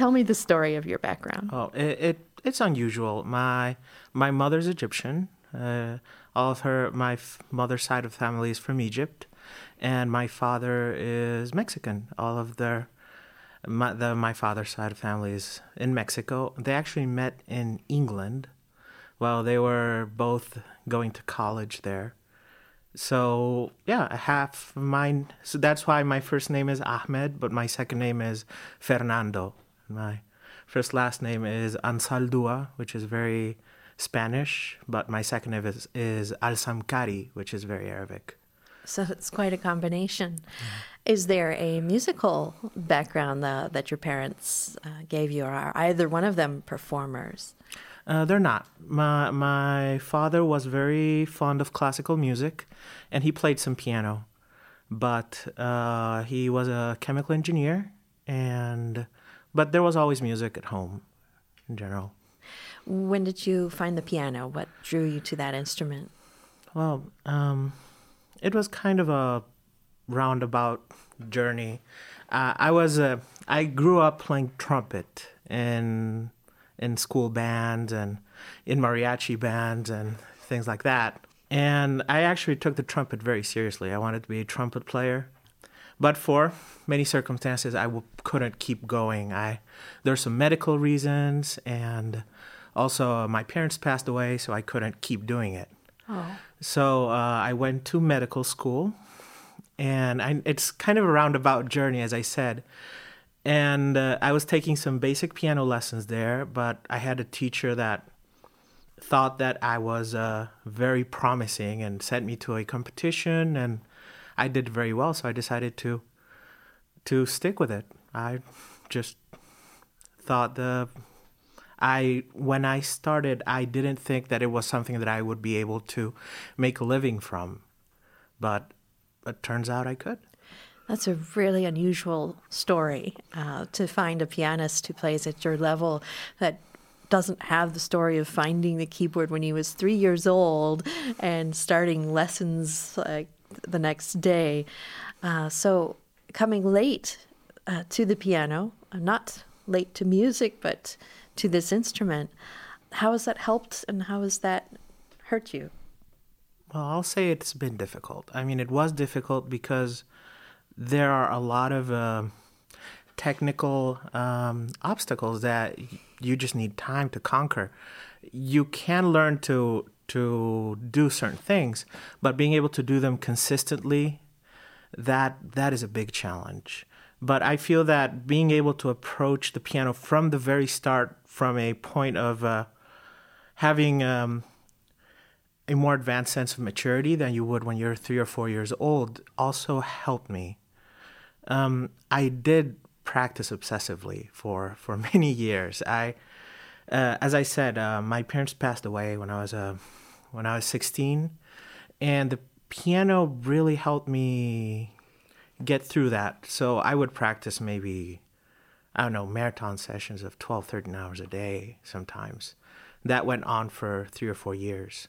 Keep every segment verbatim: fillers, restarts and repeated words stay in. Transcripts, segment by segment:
tell me the story of your background. Oh, it, it it's unusual. My my mother's Egyptian. Uh, all of her my f- mother's side of family is from Egypt, and my father is Mexican. All of their my the my father's side of family is in Mexico. They actually met in England while they were both going to college there. So yeah, half of mine. So that's why my first name is Ahmed, but my second name is Fernando. My first last name is Ansaldua, which is very Spanish, but my second name is, is Al-Samkari, which is very Arabic. So it's quite a combination. Mm. Is there a musical background uh, that your parents uh, gave you, or are either one of them performers? Uh, they're not. My my father was very fond of classical music, and he played some piano, but uh, he was a chemical engineer, and but there was always music at home, in general. When did you find the piano? What drew you to that instrument? Well, um, it was kind of a roundabout journey. Uh, I was a, I grew up playing trumpet in in school bands and in mariachi bands and things like that. And I actually took the trumpet very seriously. I wanted to be a trumpet player. But for many circumstances, I w- couldn't keep going. I There's some medical reasons, and also uh, my parents passed away, so I couldn't keep doing it. Oh. So uh, I went to medical school, and I, it's kind of a roundabout journey, as I said. And uh, I was taking some basic piano lessons there, but I had a teacher that thought that I was uh, very promising and sent me to a competition, and I did very well, so I decided to to stick with it. I just thought the I when I started, I didn't think that it was something that I would be able to make a living from, but it turns out I could. That's a really unusual story, uh, to find a pianist who plays at your level that doesn't have the story of finding the keyboard when he was three years old and starting lessons like the next day. Uh, so coming late uh, to the piano, uh, not late to music, but to this instrument, how has that helped and how has that hurt you? Well, I'll say it's been difficult. I mean, it was difficult because there are a lot of uh, technical um, obstacles that you just need time to conquer. You can learn to to do certain things, but being able to do them consistently, that that is a big challenge. But I feel that being able to approach the piano from the very start, from a point of uh, having um, a more advanced sense of maturity than you would when you're three or four years old, also helped me. Um, I did practice obsessively for, for many years. I, uh, as I said, uh, my parents passed away when I was uh, when I was sixteen, and the piano really helped me get through that. So I would practice maybe, I don't know, marathon sessions of twelve, thirteen hours a day sometimes. That went on for three or four years.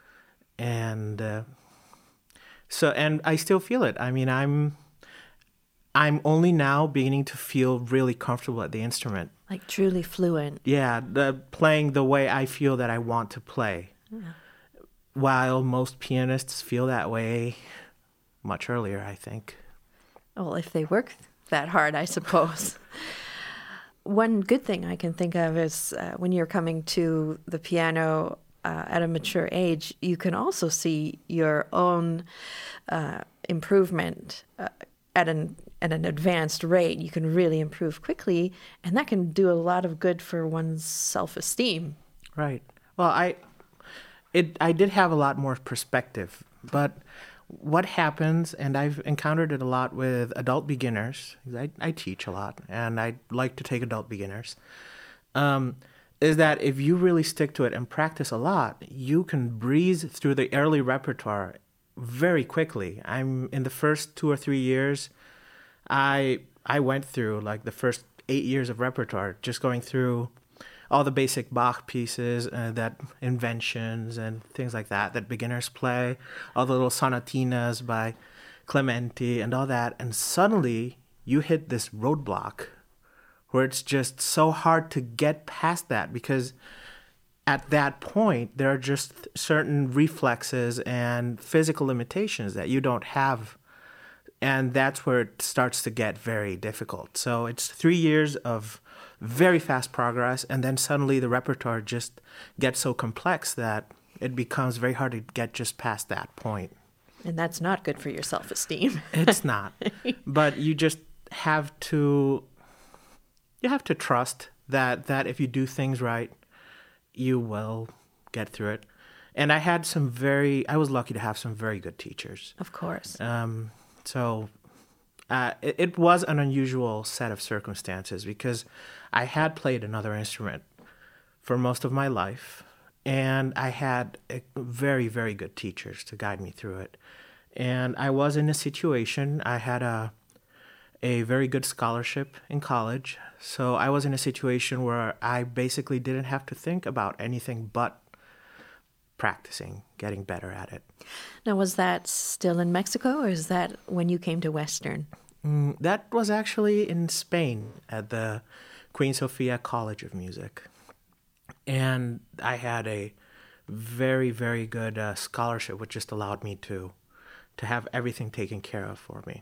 And uh, so, and I still feel it. I mean, I'm, I'm only now beginning to feel really comfortable at the instrument. Like truly fluent. Yeah, the playing the way I feel that I want to play. Yeah. While most pianists feel that way much earlier, I think. Well, if they work that hard, I suppose. One good thing I can think of is uh, when you're coming to the piano uh, at a mature age, you can also see your own uh, improvement uh, at an at an advanced rate. You can really improve quickly, and that can do a lot of good for one's self-esteem. Right. Well, I it I did have a lot more perspective, but what happens, and I've encountered it a lot with adult beginners, I, I teach a lot, and I like to take adult beginners, um, is that if you really stick to it and practice a lot, you can breeze through the early repertoire very quickly. I'm in the first two or three years, I I went through like the first eight years of repertoire, just going through all the basic Bach pieces, uh, that inventions and things like that, that beginners play, all the little sonatinas by Clementi and all that. And suddenly you hit this roadblock where it's just so hard to get past that because at that point, there are just certain reflexes and physical limitations that you don't have. And that's where it starts to get very difficult. So it's three years of very fast progress, and then suddenly the repertoire just gets so complex that it becomes very hard to get just past that point. And that's not good for your self-esteem. It's not. But you just have to, you have to trust that, that if you do things right, you will get through it. And I had some very, I was lucky to have some very good teachers. Of course. Um, so uh, it, it was an unusual set of circumstances because I had played another instrument for most of my life, and I had a very, very good teachers to guide me through it. And I was in a situation, I had a a very good scholarship in college, so I was in a situation where I basically didn't have to think about anything but practicing, getting better at it. Now, was that still in Mexico, or is that when you came to Western? Mm, that was actually in Spain at the Queen Sofia College of Music. And I had a very, very good uh, scholarship, which just allowed me to to have everything taken care of for me.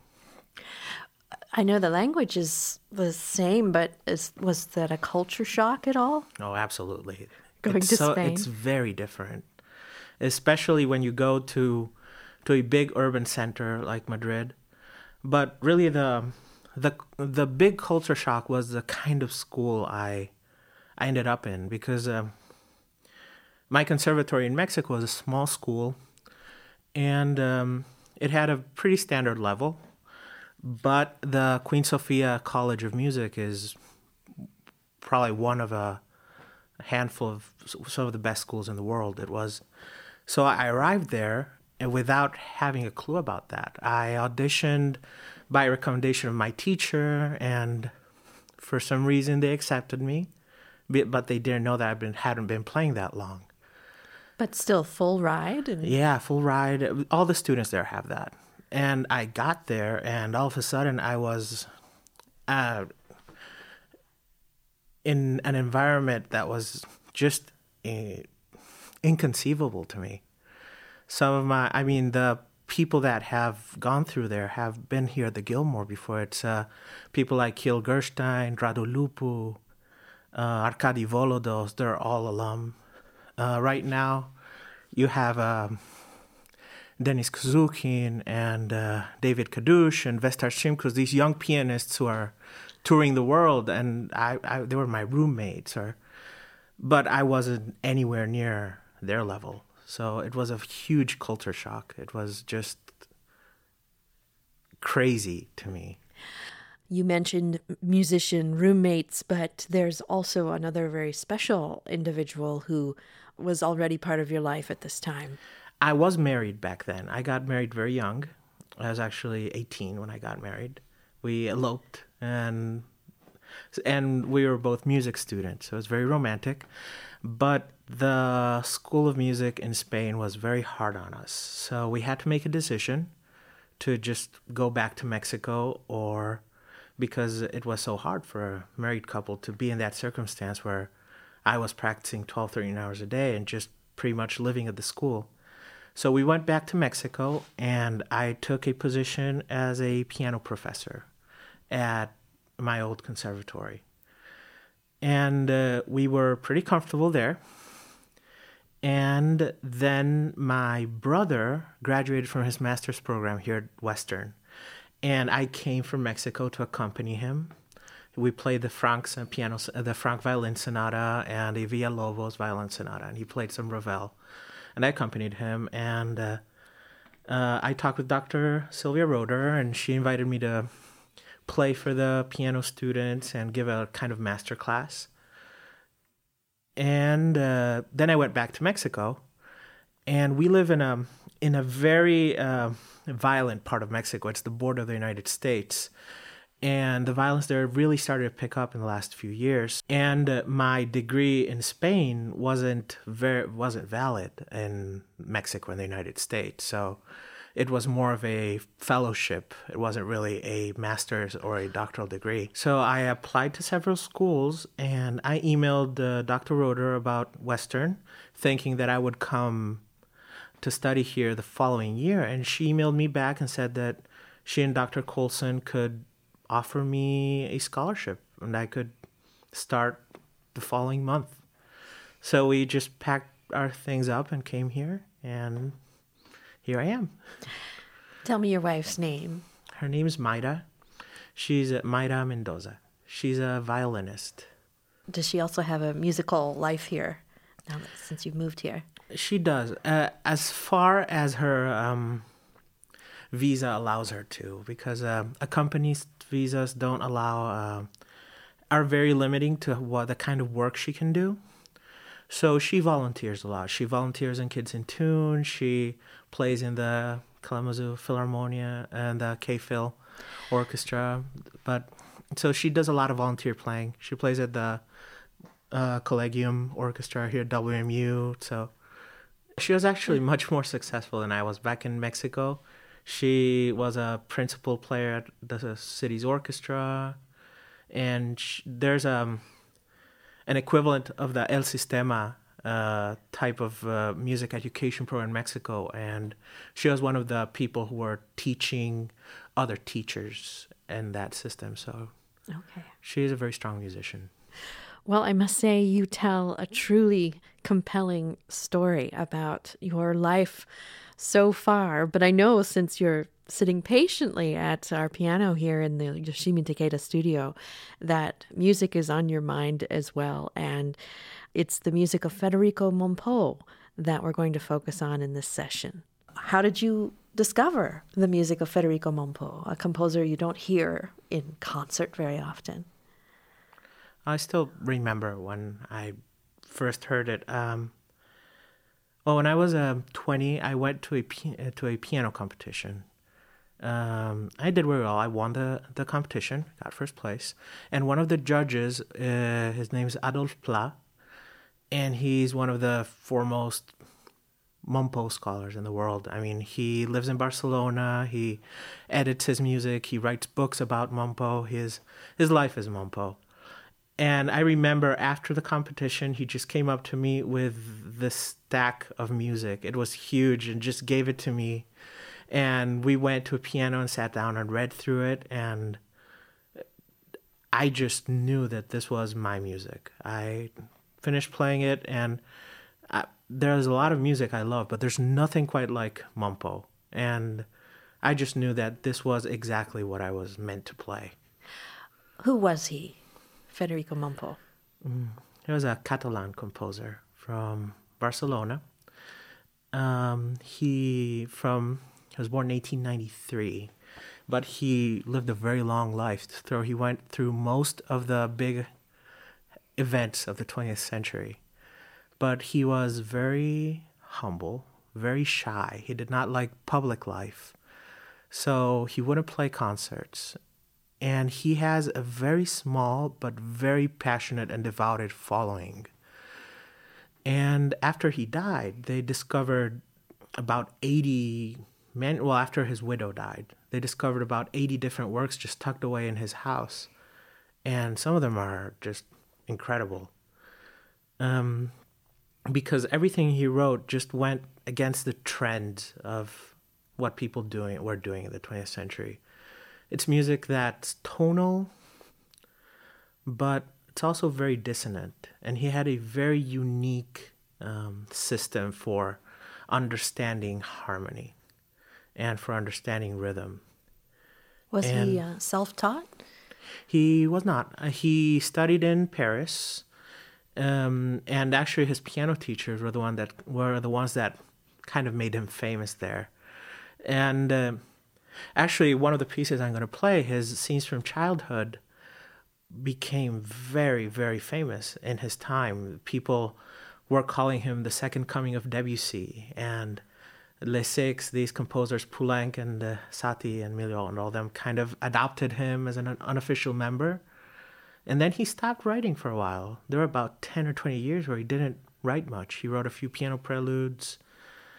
I know the language is the same, but is, was that a culture shock at all? Oh, absolutely. Going it's to so, Spain? It's very different, especially when you go to to a big urban center like Madrid. But really, the the the big culture shock was the kind of school I I ended up in, because um, my conservatory in Mexico was a small school, and um, it had a pretty standard level. But the Queen Sofia College of Music is probably one of a handful of some of the best schools in the world. It was. So I arrived there, and without having a clue about that, I auditioned by recommendation of my teacher, and for some reason they accepted me, but they didn't know that I been hadn't been playing that long. But still full ride? And... Yeah, full ride. All the students there have that. And I got there, and all of a sudden I was uh, in an environment that was just uh, inconceivable to me. Some of my, I mean, the people that have gone through there have been here at the Gilmore before. It's uh, people like Kjell Gerstein, Radu Lupu, uh, Arkady Volodos, they're all alum. Uh, right now, you have... Um, Denis Kazukhin and uh, David Kadush and Vestar Shimkus, these young pianists who are touring the world, and I, I, they were my roommates. Or, but I wasn't anywhere near their level. So it was a huge culture shock. It was just crazy to me. You mentioned musician roommates, but there's also another very special individual who was already part of your life at this time. I was married back then. I got married very young. I was actually eighteen when I got married. We eloped, and and we were both music students, so it was very romantic. But the School of Music in Spain was very hard on us, so we had to make a decision to just go back to Mexico, or because it was so hard for a married couple to be in that circumstance where I was practicing twelve, thirteen hours a day and just pretty much living at the school. So we went back to Mexico, and I took a position as a piano professor at my old conservatory. And uh, we were pretty comfortable there. And then my brother graduated from his master's program here at Western. And I came from Mexico to accompany him. We played the Frank's piano, the Frank violin sonata and the Villalobos violin sonata, and he played some Ravel. And I accompanied him, and uh, uh, I talked with Doctor Sylvia Roeder, and she invited me to play for the piano students and give a kind of master class. And uh, then I went back to Mexico, and we live in a in a very uh, violent part of Mexico. It's the border of the United States. And the violence there really started to pick up in the last few years. And uh, my degree in Spain wasn't very wasn't valid in Mexico and the United States. So it was more of a fellowship. It wasn't really a master's or a doctoral degree. So I applied to several schools, and I emailed uh, Doctor Roeder about Western, thinking that I would come to study here the following year. And she emailed me back and said that she and Doctor Colson could offer me a scholarship, and I could start the following month. So we just packed our things up and came here, and here I am. Tell me your wife's name. Her name is Mayra. She's uh, Mayra Mendoza. She's a violinist. Does she also have a musical life here now that, since you've moved here? She does. Uh, as far as her um, visa allows her to, because uh, accompanied visas don't allow, uh, are very limiting to what the kind of work she can do. So she volunteers a lot. She volunteers in Kids in Tune. She plays in the Kalamazoo Philharmonia and the K-Phil Orchestra. But so she does a lot of volunteer playing. She plays at the uh, Collegium Orchestra here at W M U. So she was actually much more successful than I was back in Mexico. She was a principal player at the city's orchestra, and she, there's um, an equivalent of the El Sistema uh, type of uh, music education program in Mexico, and she was one of the people who were teaching other teachers in that system. So okay. She is a very strong musician. Well, I must say you tell a truly compelling story about your life so far. But I know since you're sitting patiently at our piano here in the Yoshimi Takeda studio, that music is on your mind as well. And it's the music of Federico Mompo that we're going to focus on in this session. How did you discover the music of Federico Mompo, a composer you don't hear in concert very often? I still remember when I first heard it. Um, well, when I was uh, twenty, I went to a to a piano competition. Um, I did very well. I won the, the competition, got first place. And one of the judges, uh, his name is Adolphe Pla, and he's one of the foremost Mompo scholars in the world. I mean, he lives in Barcelona. He edits his music. He writes books about Mompo. His his life is Mompo. And I remember after the competition, he just came up to me with this stack of music. It was huge and just gave it to me. And we went to a piano and sat down and read through it. And I just knew that this was my music. I finished playing it, and I, there's a lot of music I love, but there's nothing quite like Mompo. And I just knew that this was exactly what I was meant to play. Who was he? Federico Mompo. Mm. He was a Catalan composer from Barcelona. Um, he from he was born in eighteen ninety-three, but he lived a very long life. So he went through most of the big events of the twentieth century. But he was very humble, very shy. He did not like public life. So he wouldn't play concerts. And he has a very small but very passionate and devoted following. And after he died, they discovered about eighty men. Well, after his widow died, they discovered about eighty different works just tucked away in his house. And some of them are just incredible. Um, because everything he wrote just went against the trend of what people doing were doing in the twentieth century. It's music that's tonal, but it's also very dissonant. And he had a very unique um, system for understanding harmony and for understanding rhythm. Was and he uh, self-taught? He was not. Uh, he studied in Paris, um, and actually his piano teachers were the one that were the ones that kind of made him famous there. And uh, actually, one of the pieces I'm going to play, his Scenes from Childhood, became very, very famous in his time. People were calling him the second coming of Debussy. And Les Six, these composers, Poulenc and uh, Satie and Milhaud and all them, kind of adopted him as an unofficial member. And then he stopped writing for a while. There were about ten or twenty years where he didn't write much. He wrote a few piano preludes.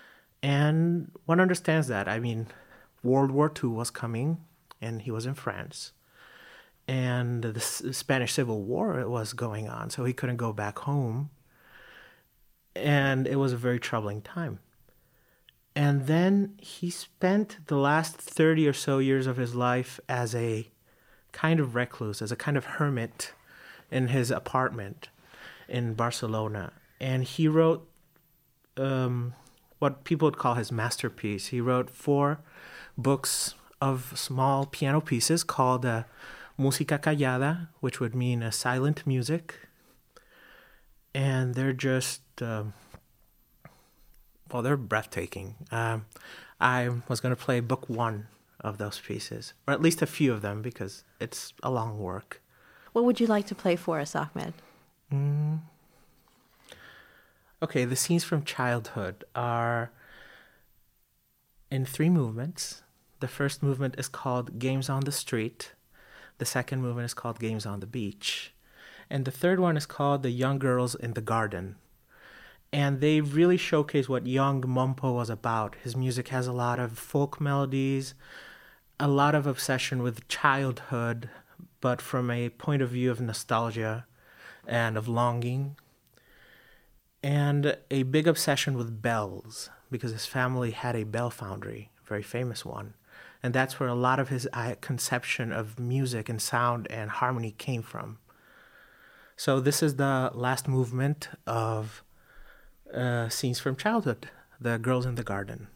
And one understands that. I mean, World War Two was coming, and he was in France. And the Spanish Civil War was going on, so he couldn't go back home. And it was a very troubling time. And then he spent the last thirty or so years of his life as a kind of recluse, as a kind of hermit in his apartment in Barcelona. And he wrote um, what people would call his masterpiece. He wrote four books of small piano pieces called uh, Música Callada, which would mean a silent music. And they're just, um, well, they're breathtaking. Um, I was going to play book one of those pieces, or at least a few of them, because it's a long work. What would you like to play for us, Ahmed? Mm. Okay, the scenes from childhood are in three movements. The first movement is called Games on the Street. The second movement is called Games on the Beach. And the third one is called The Young Girls in the Garden. And they really showcase what young Mompo was about. His music has a lot of folk melodies, a lot of obsession with childhood, but from a point of view of nostalgia and of longing. And a big obsession with bells, because his family had a bell foundry, a very famous one. And that's where a lot of his conception of music and sound and harmony came from. So this is the last movement of uh, Scenes from Childhood, The Girls in the Garden.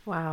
Wow.